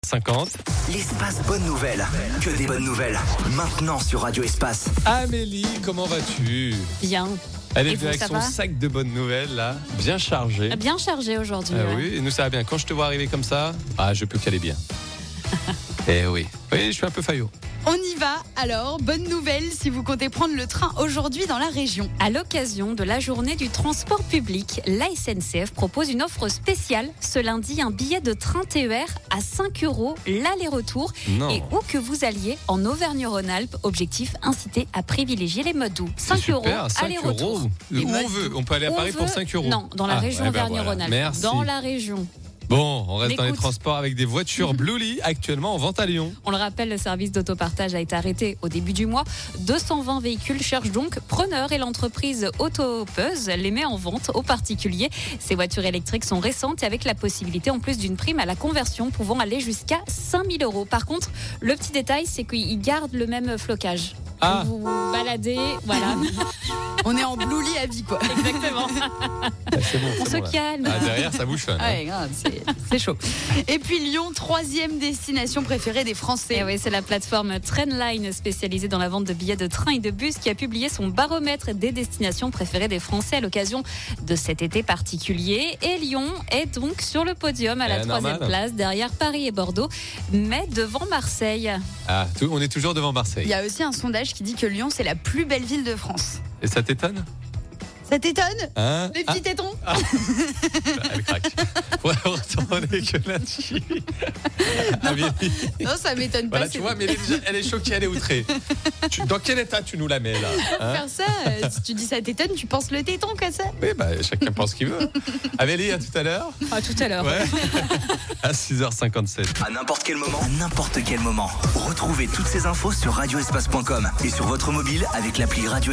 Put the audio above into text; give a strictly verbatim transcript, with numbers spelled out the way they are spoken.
cinquante. L'espace bonne nouvelle. Que des bonnes nouvelles. Maintenant sur Radio Espace. Amélie, comment vas-tu? Bien. Elle est Et venue vous, avec ça son va sac de bonnes nouvelles, là, bien chargé. Bien chargé aujourd'hui. Ah ouais. oui, et nous ça va bien. Quand je te vois arriver comme ça, ah, je peux qu'aller bien. Eh oui. Oui, je suis un peu faillot. On y va alors, bonne nouvelle si vous comptez prendre le train aujourd'hui dans la région. À l'occasion de la journée du transport public, la S N C F propose une offre spéciale. Ce lundi, un billet de train T E R à cinq euros l'aller-retour. Non. Et où que vous alliez en Auvergne-Rhône-Alpes, objectif inciter à privilégier les modes doux. cinq C'est euros super, cinq aller-retour. euros. Les Où modes on veut. doux. On peut aller à On Paris pour veut- cinq euros. Non, dans la Ah, région eh ben Auvergne-Rhône-Alpes. voilà. Merci. Dans la région. Bon, on reste Mais dans les écoute- transports avec des voitures Bluely actuellement en vente à Lyon. On le rappelle, le service d'autopartage a été arrêté au début du mois. deux cent vingt véhicules cherchent donc preneurs et l'entreprise Autopeuse les met en vente aux particuliers. Ces voitures électriques sont récentes et avec la possibilité en plus d'une prime à la conversion pouvant aller jusqu'à cinq mille euros. Par contre, le petit détail, c'est qu'ils gardent le même flocage. Ah. Vous vous baladez, voilà. On est en Bluely à vie quoi. Exactement. Ah, c'est bon, On c'est se bon, là. calme. Ah, derrière, ça bouge. Ah ouais, grave, c'est, c'est chaud. Et puis Lyon, troisième destination préférée des Français. Et oui, c'est la plateforme Trendline spécialisée dans la vente de billets de train et de bus qui a publié son baromètre des destinations préférées des Français à l'occasion de cet été particulier. Et Lyon est donc sur le podium à la Eh, troisième normal. place derrière Paris et Bordeaux, mais devant Marseille. Ah, tout- on est toujours devant Il Marseille. y a aussi un sondage qui dit que Lyon c'est la plus belle ville de France. Et ça t'étonne? Ça t'étonne? Hein? Les petits tétons? Ah, elle craque. Ouais, on est que là-dessus. Amélie. Non, ça m'étonne pas. Voilà, c'est- tu vois, mais elle est, déjà- elle est choquée, elle est outrée. Tu- dans quel état tu nous la mets là, hein? Faire ça, euh, si tu dis ça t'étonne, tu penses le téton quoi ça? Oui, bah, chacun pense ce qu'il veut. Amélie, à tout à l'heure. À tout à l'heure. Ouais. À six heures cinquante-sept. À n'importe quel moment. À n'importe quel moment. Retrouvez toutes ces infos sur radioespace point com et sur votre mobile avec l'appli Radio